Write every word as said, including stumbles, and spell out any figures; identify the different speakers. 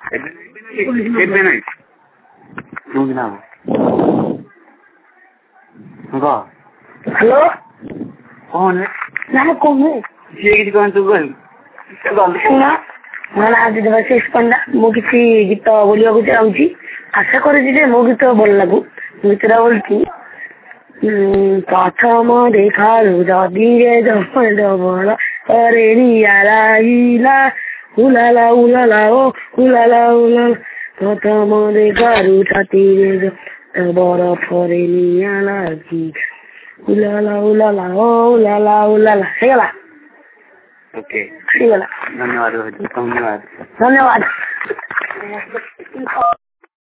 Speaker 1: ଏବେ ନାଇଁ ଶୁଣୁ ନା
Speaker 2: ହ୍ୟାଲୋ
Speaker 1: କଣ
Speaker 2: ନା କହୁନୁ
Speaker 1: ସିଏ କିଛି କହନ୍ତୁ ତୁ କହିବୁ
Speaker 2: ଶୁଣ ମୋ ନାଁ ଦେବାଶିଷ ପଣ୍ଡା। ମୁଁ କିଛି ଗୀତ ବୋଲିବାକୁ ଚାହୁଁଛି। ଆଶା କରୁଛି ଯେ ମୋ ଗୀତ ଭଲ ଲାଗୁ। ଗୀତଟା ବୋଲୁଛି ପ୍ରଥମ ଦେଖାରୁ ଯଦିରେ ଜବଳ ଅରେ ରିଆଲା ଉଲାଲା ଉଲାଲା ଓ ଉଲାଲା ଉଲାଲା ପ୍ରଥମ ଦେଖାରୁ ଛାତିରେ ବରଫରେ ନିଆଁ ଲାଗି ଉଲାଲା ଉଲାଲା ଓ ଉଲାଲା ଉଲାଲା ହେଇଗଲା।
Speaker 1: ଓକେ
Speaker 2: ହେଇଗଲା।
Speaker 1: ଧନ୍ୟବାଦ ଧନ୍ୟବାଦ
Speaker 2: ଧନ୍ୟବାଦ।